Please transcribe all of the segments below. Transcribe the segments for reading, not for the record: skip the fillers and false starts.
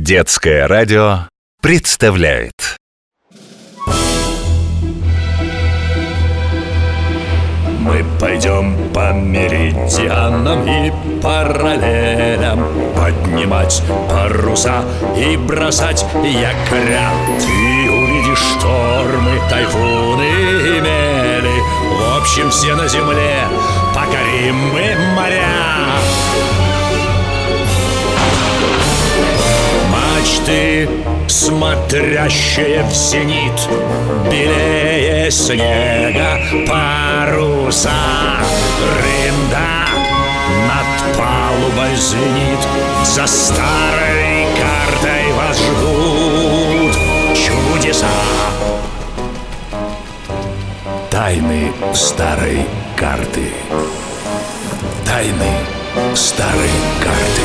Детское радио представляет. Мы пойдем по меридианам и параллелям, поднимать паруса и бросать якоря. Ты увидишь штормы, тайфуны и мели. В общем, все на земле покорим мы моря. Мачты, смотрящие в зенит, белее снега паруса. Рында над палубой звенит, за старой картой вас ждут чудеса. Тайны старой карты. Тайны старой карты.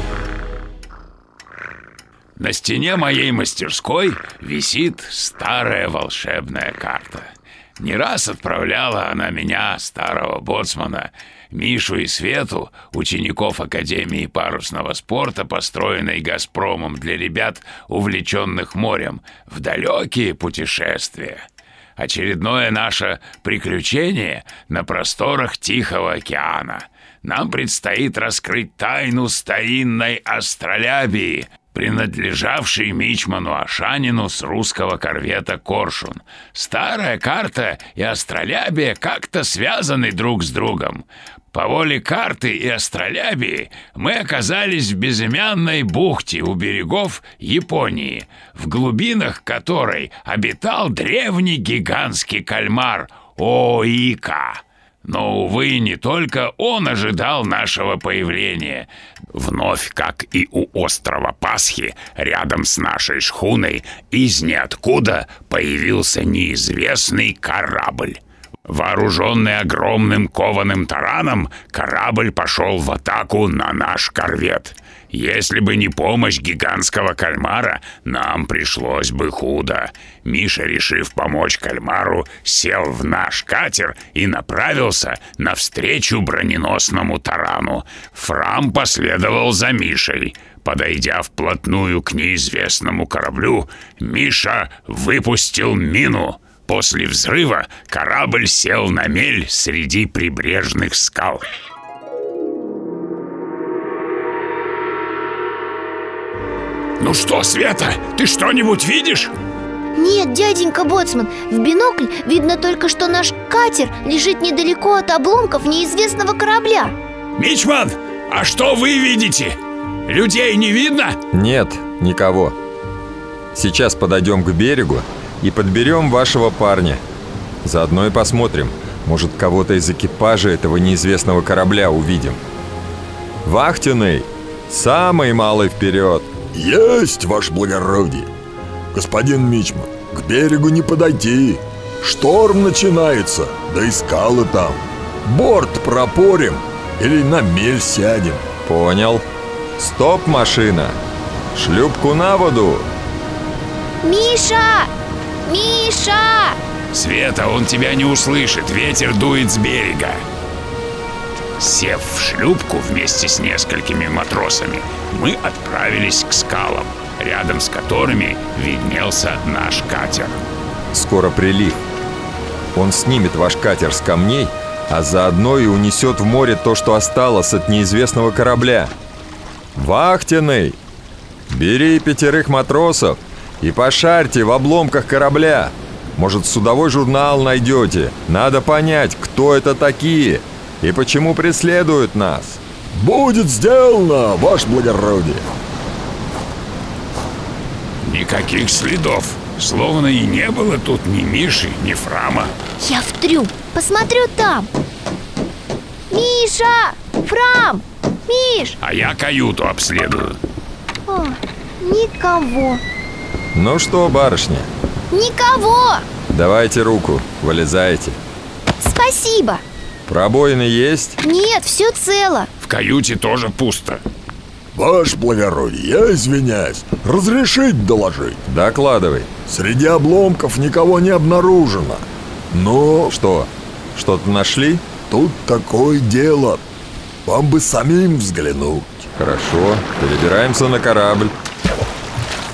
На стене моей мастерской висит старая волшебная карта. Не раз отправляла она меня, старого боцмана, Мишу и Свету, учеников Академии парусного спорта, построенной «Газпромом» для ребят, увлеченных морем, в далекие путешествия. Очередное наше приключение на просторах Тихого океана. Нам предстоит раскрыть тайну старинной астролябии, принадлежавший мичману Ашанину с русского корвета «Коршун». Старая карта и астролябия как-то связаны друг с другом. По воле карты и астролябии мы оказались в безымянной бухте у берегов Японии, в глубинах которой обитал древний гигантский кальмар Оика. Но, увы, не только он ожидал нашего появления. Вновь, как и у острова Пасхи, рядом с нашей шхуной, из ниоткуда появился неизвестный корабль. Вооруженный огромным кованым тараном, корабль пошел в атаку на наш корвет. Если бы не помощь гигантского кальмара, нам пришлось бы худо. Миша, решив помочь кальмару, сел в наш катер и направился навстречу броненосному тарану. Фрам последовал за Мишей. Подойдя вплотную к неизвестному кораблю, Миша выпустил мину. После взрыва корабль сел на мель среди прибрежных скал. Ну что, Света, ты что-нибудь видишь? Нет, дяденька боцман, в бинокль видно только, что наш катер лежит недалеко от обломков неизвестного корабля. Мичман, а что вы видите? Людей не видно? Нет, никого. Сейчас подойдем к берегу и подберем вашего парня. Заодно и посмотрим, может, кого-то из экипажа этого неизвестного корабля увидим. Вахтенный, самый малый вперед. Есть, ваше благородие. Господин мичман, к берегу не подойти. Шторм начинается, да и скалы там. Борт пропорим или на мель сядем. Понял. Стоп, машина. Шлюпку на воду. Миша! Миша! Света, он тебя не услышит, ветер дует с берега. Сев в шлюпку вместе с несколькими матросами, мы отправились к скалам, рядом с которыми виднелся наш катер. Скоро прилив. Он снимет ваш катер с камней, а заодно и унесет в море то, что осталось от неизвестного корабля. Вахтенный, бери 5 матросов и пошарьте в обломках корабля. Может, судовой журнал найдете. Надо понять, кто это такие и почему преследуют нас. Будет сделано, ваше благородие. Никаких следов. Словно и не было тут ни Миши, ни Фрама. Я в трюм, посмотрю там. Миша! Фрам! Миш! А я каюту обследую. О, никого. Ну что, барышня? Никого! Давайте руку, вылезайте. Спасибо. Пробоины есть? Нет, все цело. В каюте тоже пусто. Ваше благородие, я извиняюсь. Разрешить доложить? Докладывай. Среди обломков никого не обнаружено. Но... Что? Что-то нашли? Тут такое дело. Вам бы самим взглянуть. Хорошо, перебираемся на корабль.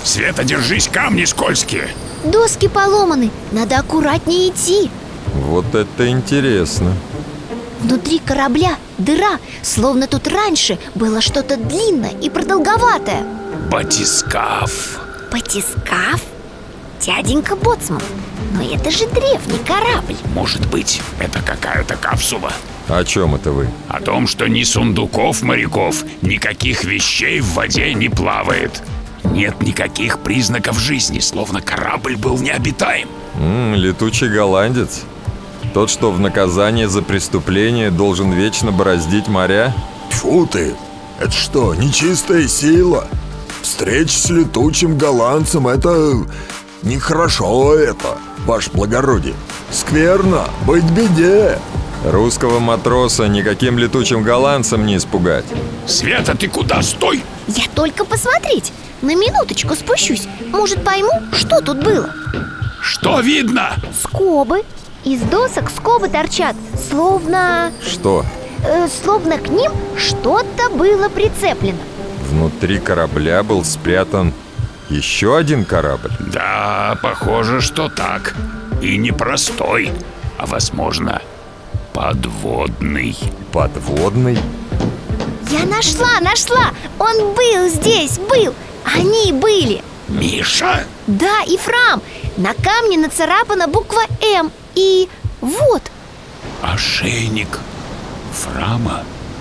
Света, держись, камни скользкие. Доски поломаны, надо аккуратнее идти. Вот это интересно. Внутри корабля дыра, словно тут раньше было что-то длинное и продолговатое. Батискаф. Батискаф? Дяденька Боцман, но это же древний корабль. Может быть, это какая-то капсула? О чем это вы? О том, что ни сундуков моряков, никаких вещей в воде не плавает. Нет никаких признаков жизни, словно корабль был необитаем. Летучий голландец? Тот, что в наказание за преступление должен вечно бороздить моря? Тьфу ты! Это что, нечистая сила? Встреча с летучим голландцем — это... нехорошо это, ваше благородие. Скверно, быть беде. Русского матроса никаким летучим голландцем не испугать. Света, ты куда? Стой! Я только посмотреть. На минуточку спущусь. Может, пойму, что тут было. Что видно? Скобы. Из досок скобы торчат, словно... Что? Словно к ним что-то было прицеплено. Внутри корабля был спрятан еще один корабль? Да, похоже, что так. И не простой, а, возможно, подводный. Подводный? Я нашла! Он был здесь, был! Они были! Миша? Да, и Фрам! На камне нацарапана буква «М». И вот. Ошейник Фрама.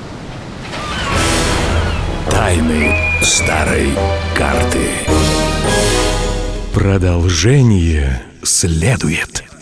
Тайны старой карты. Продолжение следует.